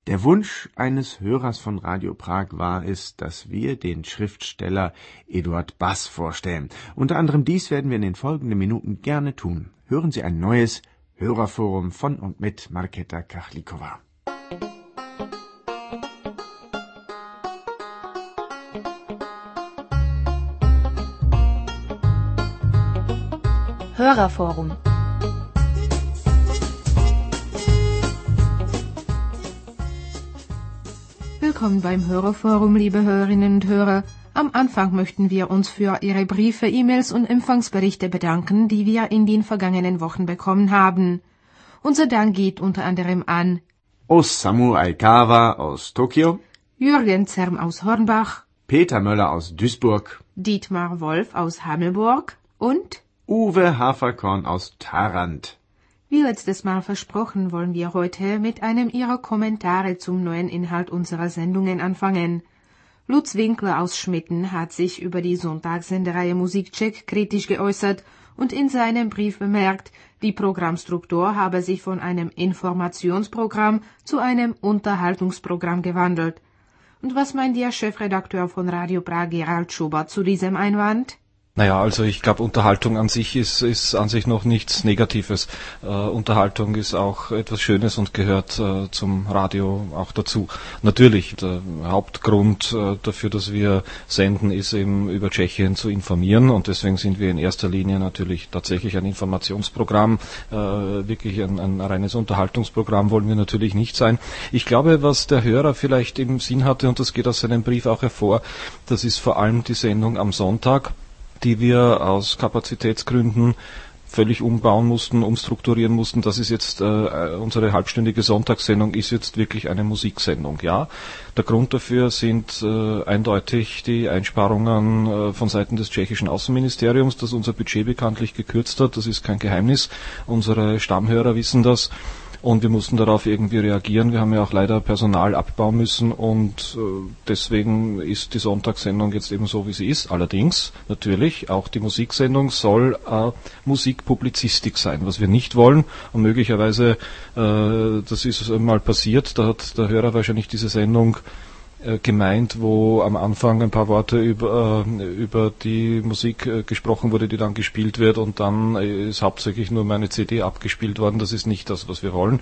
Der Wunsch eines Hörers von Radio Prag war es, dass wir den Schriftsteller Eduard Bass vorstellen. Unter anderem dies werden wir in den folgenden Minuten gerne tun. Hören Sie ein neues Hörerforum von und mit Markéta Kachlikova. Hörerforum. Willkommen beim Hörerforum, liebe Hörerinnen und Hörer. Am Anfang möchten wir uns für Ihre Briefe, E-Mails und Empfangsberichte bedanken, die wir in den vergangenen Wochen bekommen haben. Unser Dank geht unter anderem an Osamu Aikawa aus Tokio, Jürgen Zerm aus Hornbach, Peter Möller aus Duisburg, Dietmar Wolf aus Hammelburg und Uwe Haferkorn aus Tharandt. Wie letztes Mal versprochen, wollen wir heute mit einem Ihrer Kommentare zum neuen Inhalt unserer Sendungen anfangen. Lutz Winkler aus Schmitten hat sich über die Sonntagssendereihe Musikcheck kritisch geäußert und in seinem Brief bemerkt, die Programmstruktur habe sich von einem Informationsprogramm zu einem Unterhaltungsprogramm gewandelt. Und was meint der Chefredakteur von Radio Prag, Gerald Schubert, zu diesem Einwand? Naja, also ich glaube, Unterhaltung an sich ist an sich noch nichts Negatives. Unterhaltung ist auch etwas Schönes und gehört zum Radio auch dazu. Natürlich, der Hauptgrund dafür, dass wir senden, ist eben über Tschechien zu informieren und deswegen sind wir in erster Linie natürlich tatsächlich ein Informationsprogramm. Wirklich ein reines Unterhaltungsprogramm wollen wir natürlich nicht sein. Ich glaube, was der Hörer vielleicht im Sinn hatte, und das geht aus seinem Brief auch hervor, das ist vor allem die Sendung am Sonntag, die wir aus Kapazitätsgründen völlig umbauen mussten, umstrukturieren mussten. Das ist jetzt unsere halbstündige Sonntagssendung, ist jetzt wirklich eine Musiksendung. Ja, der Grund dafür sind eindeutig die Einsparungen von Seiten des tschechischen Außenministeriums, das unser Budget bekanntlich gekürzt hat. Das ist kein Geheimnis. Unsere Stammhörer wissen das. Und wir mussten darauf irgendwie reagieren. Wir haben ja auch leider Personal abbauen müssen und deswegen ist die Sonntagssendung jetzt eben so, wie sie ist. Allerdings, natürlich, auch die Musiksendung soll Musikpublizistik sein, was wir nicht wollen. Und möglicherweise, das ist mal passiert, da hat der Hörer wahrscheinlich diese Sendung gemeint, wo am Anfang ein paar Worte über die Musik gesprochen wurde, die dann gespielt wird und dann ist hauptsächlich nur meine CD abgespielt worden. Das ist nicht das, was wir wollen.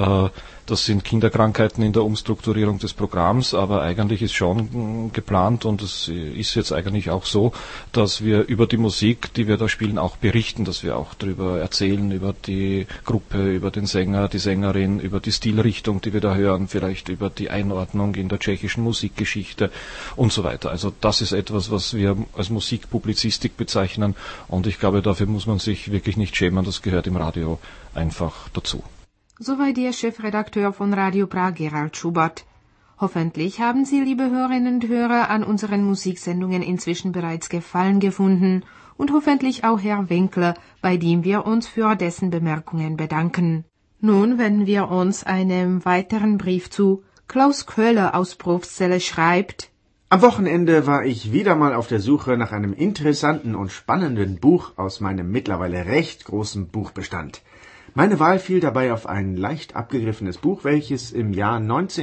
Das sind Kinderkrankheiten in der Umstrukturierung des Programms, aber eigentlich ist schon geplant und es ist jetzt eigentlich auch so, dass wir über die Musik, die wir da spielen, auch berichten, dass wir auch darüber erzählen, über die Gruppe, über den Sänger, die Sängerin, über die Stilrichtung, die wir da hören, vielleicht über die Einordnung in der tschechischen Musikgeschichte und so weiter. Also das ist etwas, was wir als Musikpublizistik bezeichnen und ich glaube, dafür muss man sich wirklich nicht schämen, das gehört im Radio einfach dazu. Soweit der Chefredakteur von Radio Prag, Gerald Schubert. Hoffentlich haben Sie, liebe Hörerinnen und Hörer, an unseren Musiksendungen inzwischen bereits Gefallen gefunden und hoffentlich auch Herr Winkler, bei dem wir uns für dessen Bemerkungen bedanken. Nun wenden wir uns einem weiteren Brief zu. Klaus Köhler aus Profzelle schreibt: Am Wochenende war ich wieder mal auf der Suche nach einem interessanten und spannenden Buch aus meinem mittlerweile recht großen Buchbestand. Meine Wahl fiel dabei auf ein leicht abgegriffenes Buch, welches im Jahr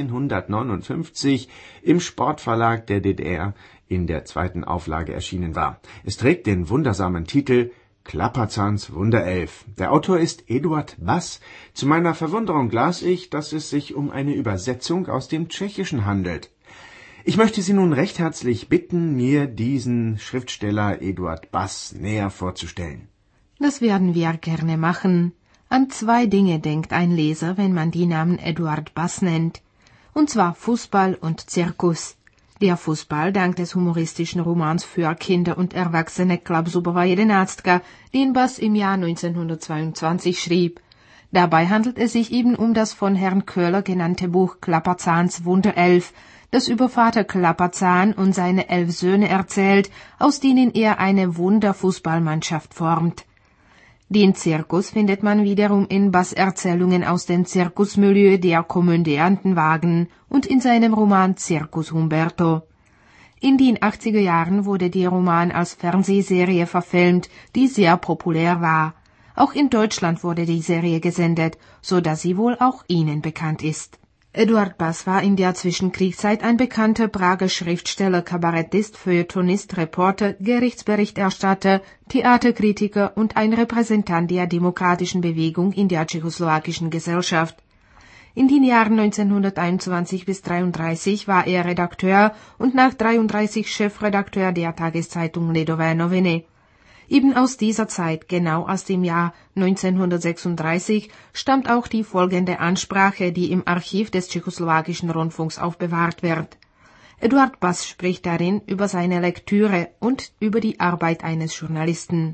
1959 im Sportverlag der DDR in der 2. Auflage erschienen war. Es trägt den wundersamen Titel Klapperzahns Wunderelf. Der Autor ist Eduard Bass. Zu meiner Verwunderung las ich, dass es sich um eine Übersetzung aus dem Tschechischen handelt. Ich möchte Sie nun recht herzlich bitten, mir diesen Schriftsteller Eduard Bass näher vorzustellen. Das werden wir gerne machen. An 2 Dinge denkt ein Leser, wenn man die Namen Eduard Bass nennt. Und zwar Fußball und Zirkus. Der Fußball dank des humoristischen Romans für Kinder und Erwachsene Klapsubowa Jedenastka, den Bass im Jahr 1922 schrieb. Dabei handelt es sich eben um das von Herrn Köhler genannte Buch Klapperzahns Wunderelf, das über Vater Klapperzahn und seine 11 Söhne erzählt, aus denen er eine Wunderfußballmannschaft formt. Den Zirkus findet man wiederum in Bass' Erzählungen aus dem Zirkusmilieu der Komödiantenwagen und in seinem Roman Circus Humberto. In den 80er Jahren wurde der Roman als Fernsehserie verfilmt, die sehr populär war. Auch in Deutschland wurde die Serie gesendet, so dass sie wohl auch Ihnen bekannt ist. Eduard Bass war in der Zwischenkriegszeit ein bekannter Prager Schriftsteller, Kabarettist, Feuilletonist, Reporter, Gerichtsberichterstatter, Theaterkritiker und ein Repräsentant der demokratischen Bewegung in der tschechoslowakischen Gesellschaft. In den Jahren 1921 bis 1933 war er Redakteur und nach 1933 Chefredakteur der Tageszeitung Lidové noviny. Eben aus dieser Zeit, genau aus dem Jahr 1936, stammt auch die folgende Ansprache, die im Archiv des tschechoslowakischen Rundfunks aufbewahrt wird. Eduard Bass spricht darin über seine Lektüre und über die Arbeit eines Journalisten.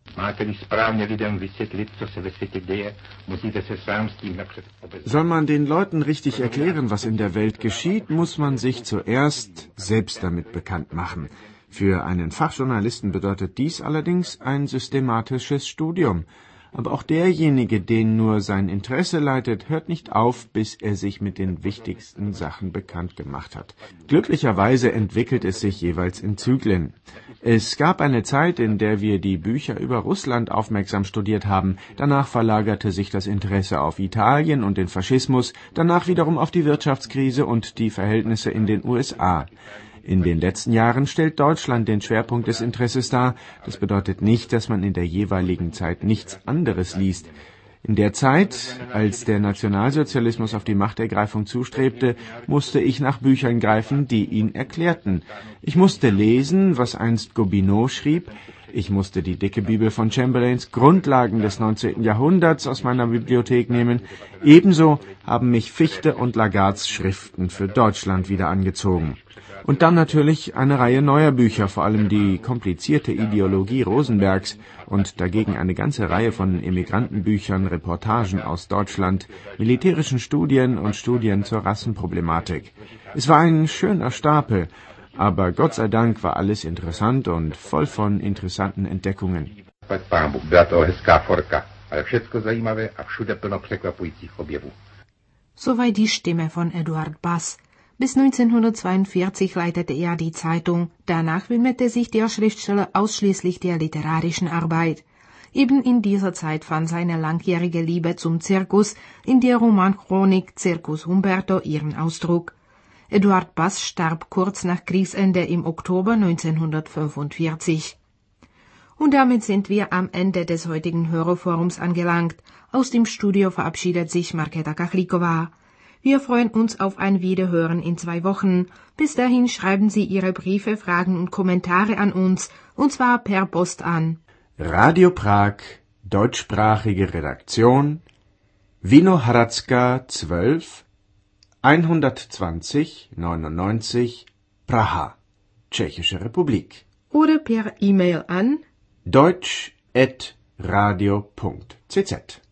Soll man den Leuten richtig erklären, was in der Welt geschieht, muss man sich zuerst selbst damit bekannt machen. Für einen Fachjournalisten bedeutet dies allerdings ein systematisches Studium. Aber auch derjenige, den nur sein Interesse leitet, hört nicht auf, bis er sich mit den wichtigsten Sachen bekannt gemacht hat. Glücklicherweise entwickelt es sich jeweils in Zyklen. Es gab eine Zeit, in der wir die Bücher über Russland aufmerksam studiert haben. Danach verlagerte sich das Interesse auf Italien und den Faschismus, danach wiederum auf die Wirtschaftskrise und die Verhältnisse in den USA. In den letzten Jahren stellt Deutschland den Schwerpunkt des Interesses dar. Das bedeutet nicht, dass man in der jeweiligen Zeit nichts anderes liest. In der Zeit, als der Nationalsozialismus auf die Machtergreifung zustrebte, musste ich nach Büchern greifen, die ihn erklärten. Ich musste lesen, was einst Gobineau schrieb. Ich musste die dicke Bibel von Chamberlains Grundlagen des 19. Jahrhunderts aus meiner Bibliothek nehmen. Ebenso haben mich Fichte und Lagardes Schriften für Deutschland wieder angezogen. Und dann natürlich eine Reihe neuer Bücher, vor allem die komplizierte Ideologie Rosenbergs und dagegen eine ganze Reihe von Emigrantenbüchern, Reportagen aus Deutschland, militärischen Studien und Studien zur Rassenproblematik. Es war ein schöner Stapel, aber Gott sei Dank war alles interessant und voll von interessanten Entdeckungen. Soweit die Stimme von Eduard Bass. Bis 1942 leitete er die Zeitung, danach widmete sich der Schriftsteller ausschließlich der literarischen Arbeit. Eben in dieser Zeit fand seine langjährige Liebe zum Zirkus in der Romanchronik Circus Humberto ihren Ausdruck. Eduard Bass starb kurz nach Kriegsende im Oktober 1945. Und damit sind wir am Ende des heutigen Hörerforums angelangt. Aus dem Studio verabschiedet sich Markéta Kachlikova. Wir freuen uns auf ein Wiederhören in 2 Wochen. Bis dahin schreiben Sie Ihre Briefe, Fragen und Kommentare an uns, und zwar per Post an Radio Prag, deutschsprachige Redaktion, Vinohradska 12, 120 99, Praha, Tschechische Republik. oder per E-Mail an deutsch@radio.cz